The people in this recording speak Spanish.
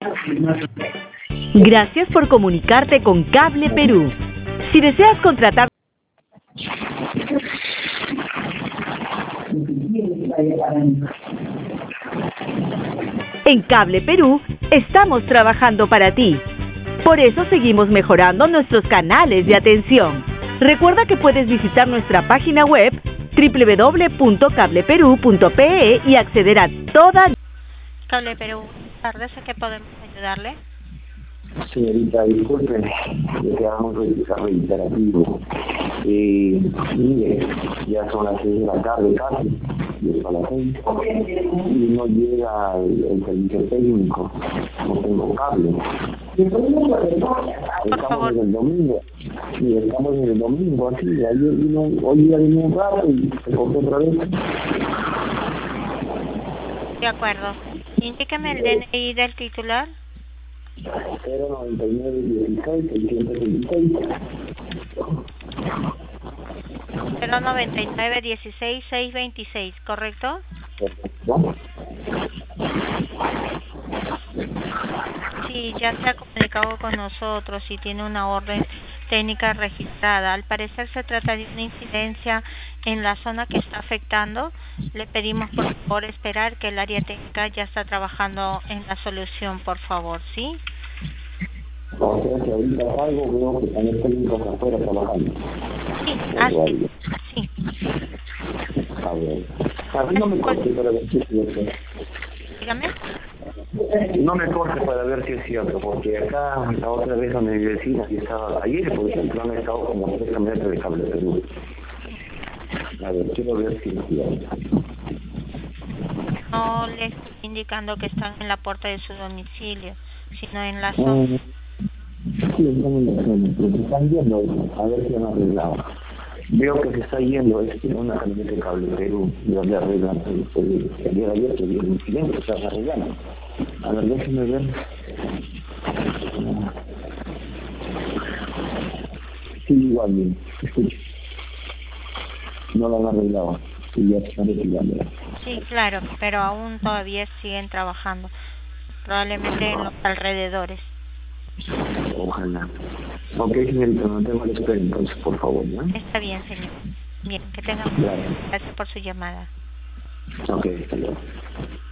Gracias por comunicarte con Cable Perú. Si deseas contratar en Cable Perú, estamos trabajando para ti. Por eso seguimos mejorando nuestros canales de atención. Recuerda que puedes visitar nuestra página web www.cableperú.pe y acceder a toda... Cable Perú, buenas tardes, ¿a qué podemos ayudarle? Señorita, disculpe, le quedamos reiterativo. Mire, ya son las 6 de la tarde casi, y es a las 6, y no llega el servicio técnico, no tengo cable. Estamos en el domingo, y estamos en el domingo, así, ayer vino, hoy día vino un rato y se cortó otra vez. De acuerdo. Indíqueme el DNI del titular. 09916 626, ¿correcto? ¿No? Sí, ya se ha comunicado con nosotros y tiene una orden técnica registrada. Al parecer se trata de una incidencia en la zona que está afectando. Le pedimos por favor esperar que el área técnica ya está trabajando en la solución, por favor, ¿sí? O sea que ahorita salgo, veo que están los técnicos afuera trabajando. Sí, así, sí. A ver. A mí no me corte para ver si es cierto. Dígame. No me corte para ver si es cierto, porque acá la otra vez a mi vecina que estaba ayer, por ejemplo, han estado como 3 metros de Cable Perú. A ver, quiero ver si es cierto. No le estoy indicando que están en la puerta de su domicilio, sino en la zona. Sí, están en la zona, pero se están yendo, a ver si han arreglado. Veo que se está yendo una camioneta de Cable Perú, y donde arreglan el día de ayer que vi el incidente que estaba arreglando. A ver, déjenme ver. Sí, igual bien, escucha. No lo han arreglado, sí, ya están arreglando. Sí, claro, pero aún todavía siguen trabajando, probablemente en los alrededores. Ojalá. Ok, señorita, no tengo la espera entonces, por favor, ¿no? Está bien, señor. Bien, que tenga. Gracias. Gracias por su llamada. Ok, hasta luego.